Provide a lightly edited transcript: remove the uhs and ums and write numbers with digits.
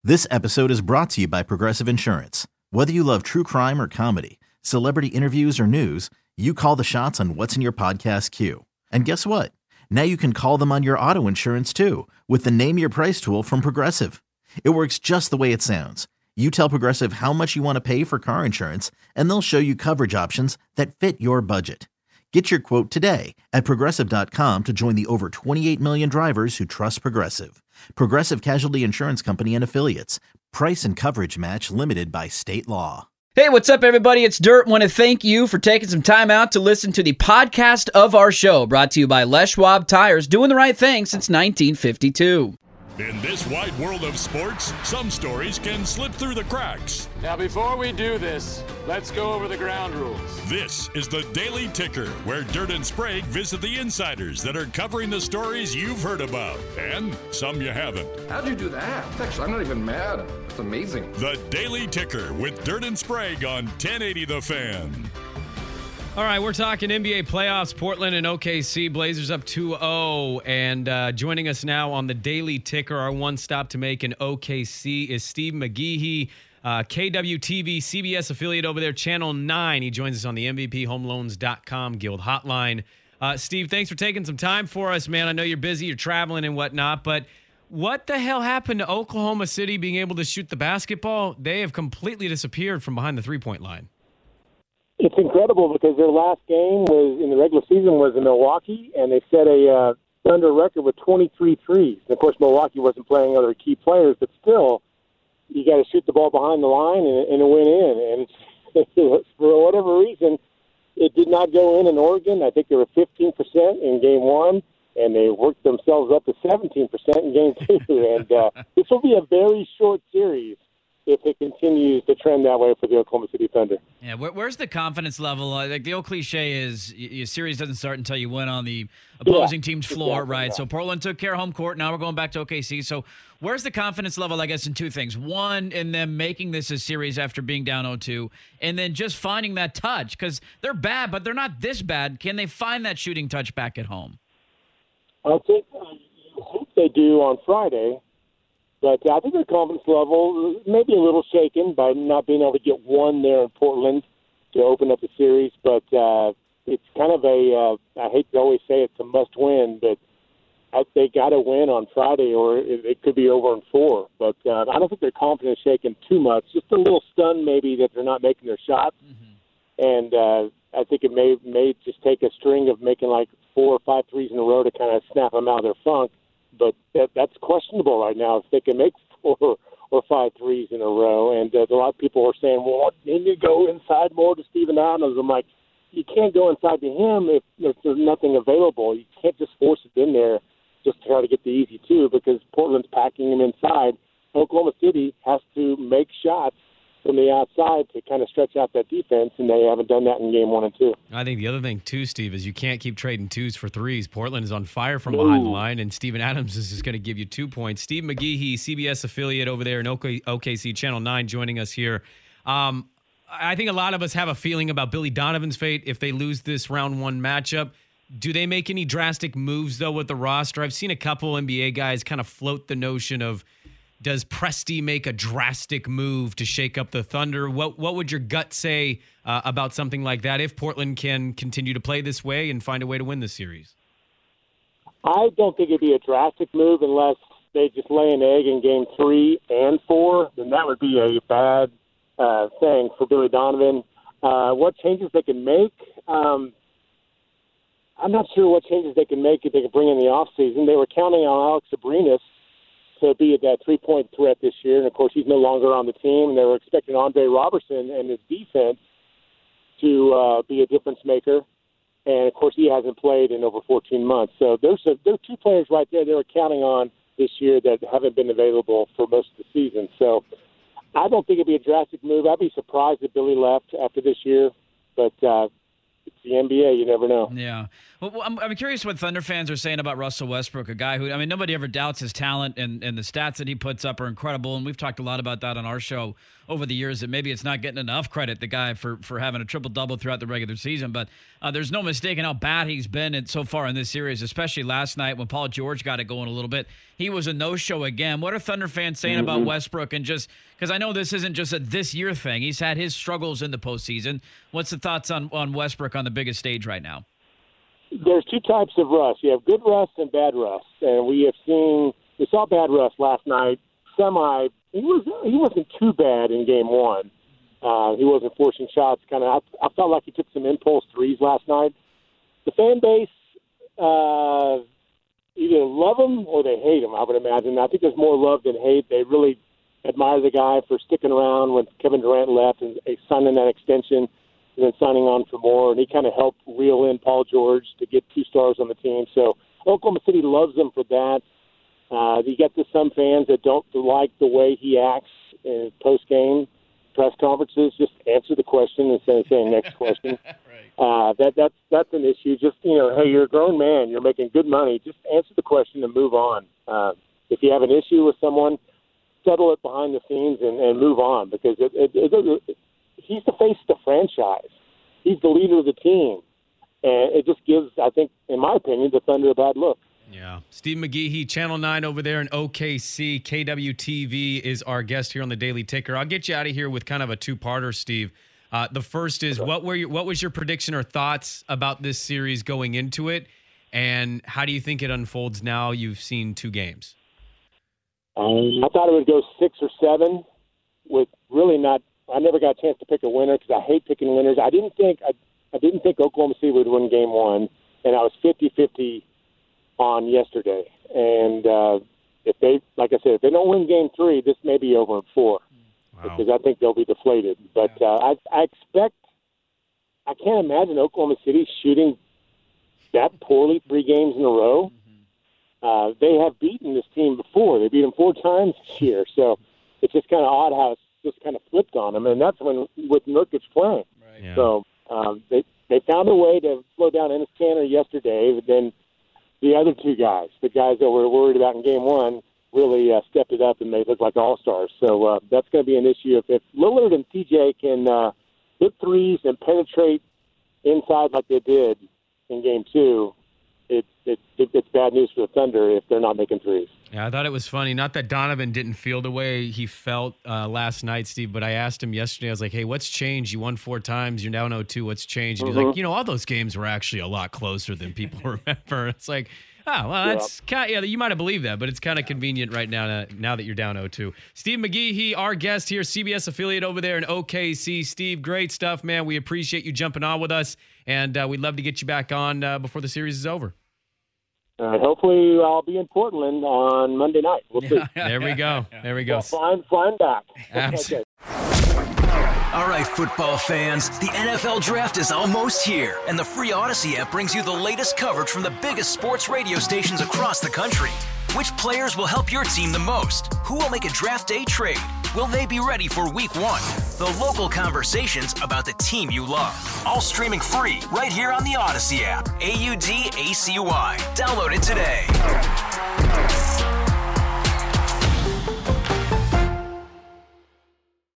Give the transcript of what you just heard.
This episode is brought to you by Progressive Insurance. Whether you love true crime or comedy, celebrity interviews or news, you call the shots on what's in your podcast queue. And guess what? Now you can call them on your auto insurance too with the Name Your Price tool from Progressive. It works just the way it sounds. You tell Progressive how much you want to pay for car insurance, and they'll show you coverage options that fit your budget. Get your quote today at Progressive.com to join the over 28 million drivers who trust Progressive. Progressive Casualty Insurance Company and Affiliates. Price and coverage match limited by state law. Hey, what's up, everybody? It's Dirt. Want to thank you for taking some time out to listen to the podcast of our show, brought to you by Les Schwab Tires, doing the right thing since 1952. In this wide world of sports, some stories can slip through the cracks. Now, before we do this, let's go over the ground rules. This is the Daily Ticker, where Dirt and Sprague visit the insiders that are covering the stories you've heard about, and some you haven't. How'd you do that? Actually, I'm not even mad. It's amazing. The Daily Ticker with Dirt and Sprague on 1080 The Fan. All right, we're talking NBA playoffs, Portland and OKC. Blazers up 2-0. And joining us now on the Daily Ticker, our one stop to make in OKC, is Steve McGeehee, KWTV CBS affiliate over there, Channel 9. He joins us on the MVPHomeLoans.com Guild Hotline. Steve, thanks for taking some time for us, man. I know you're busy, you're traveling and whatnot, but what the hell happened to Oklahoma City being able to shoot the basketball? They have completely disappeared from behind the three-point line. It's incredible because their last game was in the regular season was in Milwaukee, and they set a Thunder record with 23 threes. And of course, Milwaukee wasn't playing other key players, but still, you got to shoot the ball behind the line and it went in. And it's, for whatever reason, it did not go in Oregon. I think they were 15% in game one, and they worked themselves up to 17% in game two. And this will be a very short series if it continues to trend that way for the Oklahoma City Thunder. Yeah, where's the confidence level? Like the old cliche is, your series doesn't start until you win on the opposing team's floor, exactly, right? Yeah. So Portland took care of home court. Now we're going back to OKC. So where's the confidence level, I guess, in two things? One, in them making this a series after being down 0-2, and then just finding that touch, because they're bad, but they're not this bad. Can they find that shooting touch back at home? I think I hope they do on Friday. But I think their confidence level may be a little shaken by not being able to get one there in Portland to open up the series. But it's kind of I hate to always say it's a must-win, but they got to win on Friday or it could be over in 4. But I don't think their confidence is shaken too much. Just a little stunned maybe that they're not making their shots. Mm-hmm. And I think it may just take a string of making like 4 or 5 threes in a row to kind of snap them out of their funk. But that's questionable right now if they can make 4 or 5 threes in a row. And a lot of people are saying, well, they need to go inside more to Steven Adams. I'm like, you can't go inside to him if there's nothing available. You can't just force it in there just to try to get the easy 2 because Portland's packing him inside. Oklahoma City has to make shots from the outside to kind of stretch out that defense, and they haven't done that in game 1 and 2. I think the other thing, too, Steve, is you can't keep trading 2s for 3s. Portland is on fire from behind the line, and Steven Adams is just going to give you 2 points. Steve McGeehee, CBS affiliate over there in OKC, Channel 9, joining us here. I think a lot of us have a feeling about Billy Donovan's fate if they lose this round 1 matchup. Do they make any drastic moves, though, with the roster? I've seen a couple NBA guys kind of float the notion of, does Presti make a drastic move to shake up the Thunder? What would your gut say about something like that if Portland can continue to play this way and find a way to win the series? I don't think it'd be a drastic move unless they just lay an egg in game 3 and 4. Then that would be a bad thing for Billy Donovan. What changes they can make? I'm not sure what changes they can make if they can bring in the offseason. They were counting on Alex Abrinas to be that three-point threat this year, and of course he's no longer on the team, and they were expecting Andre Robertson and his defense to be a difference maker, and of course he hasn't played in over 14 months. So there are 2 players right there they were counting on this year that haven't been available for most of the season. So I don't think it'd be a drastic move. I'd be surprised if Billy left after this year, but it's the NBA. You never know. Yeah. Well, I'm curious what Thunder fans are saying about Russell Westbrook, a guy who, I mean, nobody ever doubts his talent, and the stats that he puts up are incredible. And we've talked a lot about that on our show over the years, that maybe it's not getting enough credit, the guy, for having a triple-double throughout the regular season. But there's no mistaking how bad he's been so far in this series, especially last night when Paul George got it going a little bit. He was a no-show again. What are Thunder fans saying about Westbrook? And just because I know this isn't just a this-year thing. He's had his struggles in the postseason. What's the thoughts on Westbrook on the biggest stage right now? There's two types of rust. You have good rust and bad rust. And we saw bad rust last night. He wasn't too bad in game one. He wasn't forcing shots. I felt like he took some impulse threes last night. The fan base either love him or they hate him, I would imagine. I think there's more love than hate. They really admire the guy for sticking around when Kevin Durant left and signing that extension and then signing on for more. And he kind of helped reel in Paul George to get 2 stars on the team. So Oklahoma City loves him for that. You get to some fans that don't like the way he acts in post-game press conferences. Just answer the question instead of saying next question. Right. That's an issue. Just, hey, you're a grown man. You're making good money. Just answer the question and move on. If you have an issue with someone, settle it behind the scenes and move on, because he's the face of the franchise. He's the leader of the team. And it just gives, I think, in my opinion, the Thunder a bad look. Yeah. Steve McGehee, Channel 9 over there in OKC. KWTV is our guest here on the Daily Ticker. I'll get you out of here with kind of a two-parter, Steve. The first is, what was your prediction or thoughts about this series going into it, and how do you think it unfolds now you've seen 2 games? I thought it would go 6 or 7 with really not – I never got a chance to pick a winner because I hate picking winners. I didn't think Oklahoma City would win game 1, and I was 50-50 on yesterday. And if they don't win game 3, this may be over in 4. Wow. Because I think they'll be deflated. But I can't imagine Oklahoma City shooting that poorly 3 games in a row. They have beaten this team before. They beat them 4 times this year. So it's just kind of odd how it's just kind of flipped on them. And that's with Nurkic playing. Right. Yeah. So they found a way to slow down Enes Kanter yesterday, but then the other 2 guys, the guys that we're worried about in game 1, really stepped it up and they look like all-stars. So that's going to be an issue. If Lillard and TJ can hit threes and penetrate inside like they did in game 2, it's bad news for the Thunder if they're not making threes. Yeah, I thought it was funny. Not that Donovan didn't feel the way he felt last night, Steve, but I asked him yesterday, I was like, hey, what's changed? You won 4 times. You're now 0-2. What's changed? And he's like, all those games were actually a lot closer than people remember. It's like, that's kind of, you might have believed that, but it's kind of convenient right now that you're down 0-2. Steve McGehee, our guest here, CBS affiliate over there in OKC. Steve, great stuff, man. We appreciate you jumping on with us, and we'd love to get you back on before the series is over. Hopefully I'll be in Portland on Monday night. We'll see. There we go. There we go. Well, flying back. Absolutely. All right, football fans, the NFL Draft is almost here, and the free Odyssey app brings you the latest coverage from the biggest sports radio stations across the country. Which players will help your team the most? Who will make a draft day trade? Will they be ready for week 1? The local conversations about the team you love. All streaming free right here on the Odyssey app. AUDACY. Download it today.